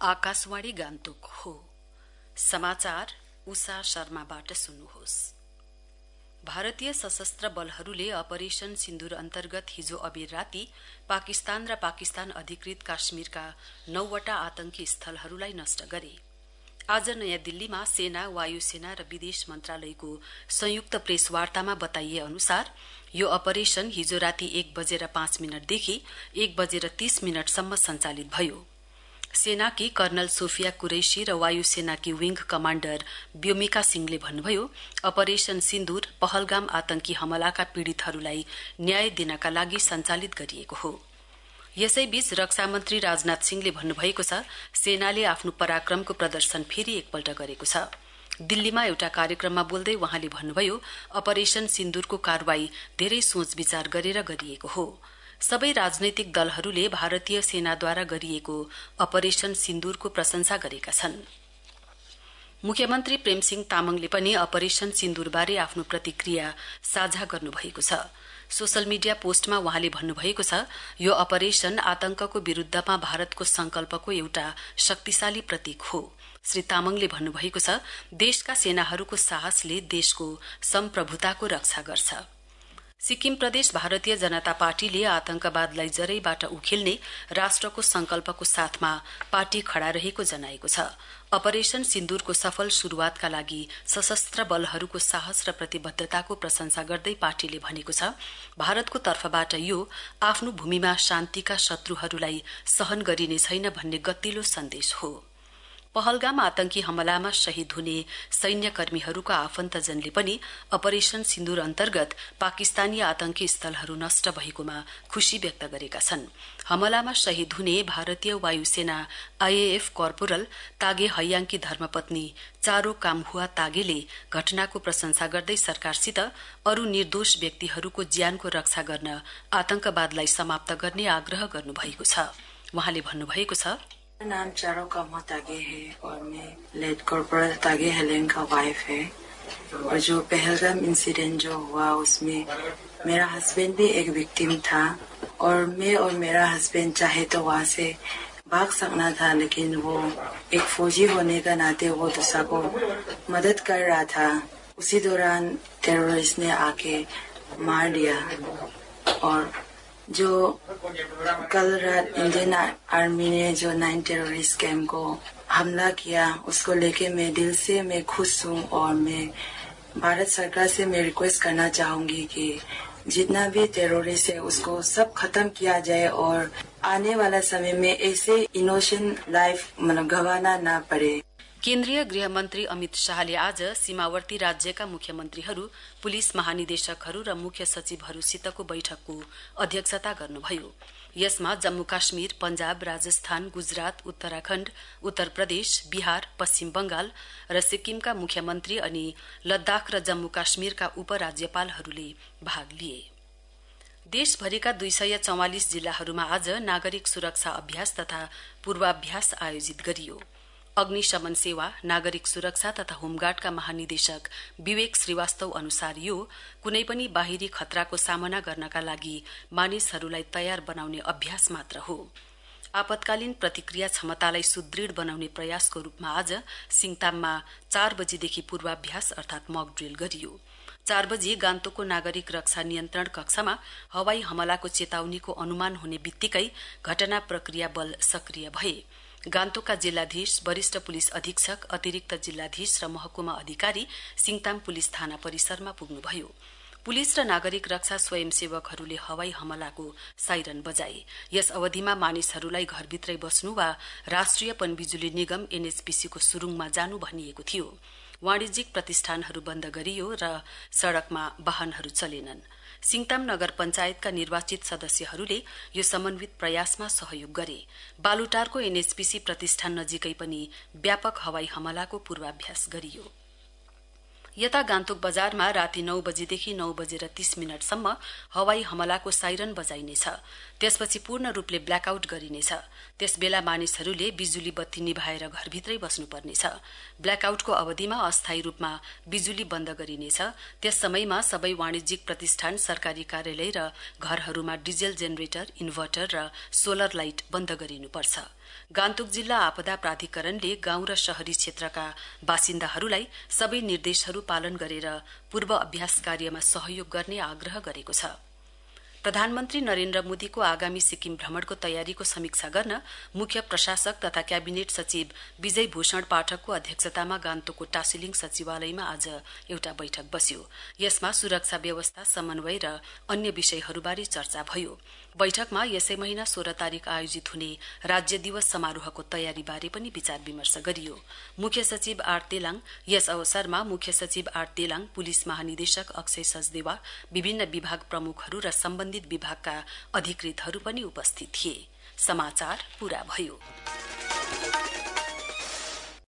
आकाशवाणी गान्तोक हो। समाचार उषा शर्माबाट सुन्नुहोस्। भारतीय सशस्त्र बलहरूले अपरेशन सिन्दूर अन्तर्गत हिजो अबेर राती पाकिस्तान र पाकिस्तान अधिकृत काश्मीरका 9 वटा आतंकी स्थलहरूलाई नष्ट गरे। आज नयाँ दिल्लीमा सेना, वायुसेना र विदेश मन्त्रालयको संयुक्त प्रेस वार्तामा बताइए अनुसार यो अपरेशन हिजो राती 1:05 देखि 1:30 सञ्चालित भयो। सेनाकी कर्नल सोफिया कुरैशी र वायुसेनाकी विंग कमाण्डर व्योमिका सिंहले भन्नुभयो, अपरेशन सिन्दूर पहलगाम आतंकी हमलाका पीड़ितहरूलाई न्याय दिनका लागि सञ्चालित गरिएको हो। यसैबीच रक्षा मन्त्री राजनाथ सिंहले भन्नुभएको छ, सेनाले आफ्नो पराक्रमको प्रदर्शन फेरि एकपल्ट गरेको छ। दिल्लीमा एउटा कार्यक्रममा बोल्दै वहाँले भन्नुभयो, अपरेशन सिन्दूरको कारवाही धेरै सोच विचार गरेर गरिएको हो। सबै राजनैतिक दलहरूले भारतीय सेनाद्वारा गरिएको अपरेशन सिन्दूरको प्रशंसा गरेका छन्। मुख्यमन्त्री प्रेमसिंह तामङले पनि अपरेशन सिन्दूरबारे आफ्नो प्रतिक्रिया साझा गर्नुभएको छ। सोशल मिडिया पोस्टमा वहाँले भन्नुभएको छ, यो अपरेशन आतंकको विरुद्धमा भारतको संकल्पको एउटा शक्तिशाली प्रतीक हो। श्री तामङले भन्नुभएको छ, देशका सेनाहरूको साहसले देशको सम्प्रभुताको रक्षा गर्छ। सिक्किम प्रदेश भारतीय जनता पार्टीले आतंकवादलाई जरैबाट उखेल्ने राष्ट्रको संकल्पको साथमा पार्टी खड़ा रहेको जनाएको छ। अपरेशन सिन्दूरको सफल शुरूआतका लागि सशस्त्र बलहरूको साहस र प्रतिबद्धताको प्रशंसा गर्दै पार्टीले भनेको छ, भारतको तर्फबाट यो आफ्नो भूमिमा शान्तिका शत्रुहरूलाई सहन गरिने छैन भन्ने गतिलो सन्देश हो। पहलगाम आतंकी हमलामा शहीद हुने सैन्यकर्मीहरूका आफन्तजनले पनि अपरेशन सिन्दूर अन्तर्गत पाकिस्तानी आतंकी स्थलहरू नष्ट भएकोमा खुशी व्यक्त गरेका छन्। हमलामा शहीद हुने भारतीय वायुसेना आईएएफ कर्पोरल तागे हैयाङकी धर्मपत्नी चारो कामहुआ तागेले घटनाको प्रशंसा गर्दै सरकारसित अरू निर्दोष व्यक्तिहरूको ज्यानको रक्षा गर्न आतंकवादलाई समाप्त गर्ने आग्रह गर्नुभएको छ। वहाँले भन्नुभएको छ, मेरा नाम चारो कामहुआ तागे है और मैं लेड कॉर्पोरल तागे हैलेंग का वाइफ है। और जो पहलगाम इंसिडेंट जो हुआ उसमें मेरा हस्बैंड भी एक विक्टिम था और मैं और मेरा हस्बैंड चाहे तो वहाँ से भाग सकना था, लेकिन वो एक फौजी होने का नाते वो दूसरा को मदद कर रहा था। उसी दौरान टेररिस्ट ने आके मार दिया। और जो कल रात इंडियन आर्मी ने जो 9 टेररिस्ट कैंप को हमला किया, उसको लेके मैं दिल से मैं खुश हूँ और मैं भारत सरकार से मैं रिक्वेस्ट करना चाहूंगी कि जितना भी टेररिस्ट है उसको सब खत्म किया जाए और आने वाला समय में ऐसे इनोसेंट लाइफ गंवाना ना पड़े। केन्द्रीय गृह मन्त्री अमित शाहले आज सीमावर्ती राज्यका मुख्यमन्त्रीहरू, पुलिस महानिदेशकहरू र मुख्य सचिवहरूसितको बैठकको अध्यक्षता गर्नुभयो। यसमा जम्मू काश्मीर, पंजाब, राजस्थान, गुजरात, उत्तराखण्ड, उत्तर प्रदेश, बिहार, पश्चिम बंगाल र सिक्किमका मुख्यमन्त्री अनि लद्दाख र जम्मू काश्मीरका उपराज्यपालहरूले भाग लिए। देशभरिका 244 जिल्लाहरूमा आज नागरिक सुरक्षा अभ्यास तथा पूर्वाभ्यास आयोजित गरियो। अग्निशमन सेवा, नागरिक सुरक्षा तथा होमगार्डका महानिदेशक विवेक श्रीवास्तव अनुसार यो कुनै पनि बाहिरी खतराको सामना गर्नका लागि मानिसहरूलाई तयार बनाउने अभ्यास मात्र हो। आपतकालीन प्रतिक्रिया क्षमतालाई सुदृढ बनाउने प्रयासको रूपमा आज सिङताममा 4 बजेदेखि पूर्वाभ्यास अर्थात मक ड्रिल गरियो। 4 बजे गान्तोकको नागरिक रक्षा नियन्त्रण कक्षमा हवाई हमलाको चेतावनीको अनुमान हुने बित्तिकै घटना प्रक्रिया बल सक्रिय भए। गान्तोकका जिल्लाधीश, वरिष्ठ पुलिस अधीक्षक, अतिरिक्त जिल्लाधीश र महकुमा अधिकारी सिङताम पुलिस थाना परिसरमा पुग्नुभयो। पुलिस र नागरिक रक्षा स्वयंसेवकहरूले हवाई हमलाको साइरन बजाए। यस अवधिमा मानिसहरूलाई घरभित्रै बस्नु वा राष्ट्रिय पनबिजुली निगम एनएचपीसी को सुरुङमा जानु भनिएको थियो। वाणिज्यिक प्रतिष्ठानहरू बन्द गरियो र सड़कमा वाहनहरू चलेनन्। सिङताम नगर पञ्चायतका निर्वाचित सदस्यहरूले यो समन्वित प्रयासमा सहयोग गरे। बालुटारको एनएचपीसी प्रतिष्ठान नजिकै पनि व्यापक हवाई हमलाको पूर्वाभ्यास गरियो। यता गान्तोक बजारमा राति 9 बजेदेखि 9:30 सम्म हवाई हमलाको साइरन बजाइनेछ। त्यसपछि पूर्ण रूपले ब्ल्याकआउट गरिनेछ। त्यसबेला मानिसहरूले बिजुली बत्ती निभाएर घरभित्रै बस्नुपर्नेछ। ब्ल्याकआउटको अवधिमा अस्थायी रूपमा बिजुली बन्द गरिनेछ। त्यस समयमा सबै वाणिज्यिक प्रतिष्ठान, सरकारी कार्यालय र घरहरूमा डिजेल जेनेरेटर, इन्भर्टर र सोलर लाइट बन्द गरिनुपर्छ। गान्तोक जिल्ला आपदा प्राधिकरणले गाउँ र शहरी क्षेत्रका बासिन्दाहरूलाई सबै निर्देशहरू पालन गरेर पूर्व अभ्यास कार्यमा सहयोग गर्ने आग्रह गरेको छ। प्रधानमन्त्री नरेन्द्र मोदीको आगामी सिक्किम भ्रमणको तयारीको समीक्षा गर्न मुख्य प्रशासक तथा क्याबिनेट सचिव विजय भूषण पाठकको अध्यक्षतामा गान्तोकको टाशीलिङ सचिवालयमा आज एउटा बैठक बस्यो। यसमा सुरक्षा व्यवस्था, समन्वय र अन्य विषयहरूबारे चर्चा भयो। बैठकमा यसै महीना 16 तारिक आयोजित हुने राज्य दिवस समारोहको तयारीबारे पनि विचार विमर्श गरियो। मुख्य सचिव आर तेलाङ, यस अवसरमा मुख्य सचिव आर तेलाङ, पुलिस महानिदेशक अक्षय सचदेवा, विभिन्न विभाग प्रमुखहरू र सम्बन्धित विभागका अधिकृतहरू पनि उपस्थित थिए। समाचार पूरा भयो।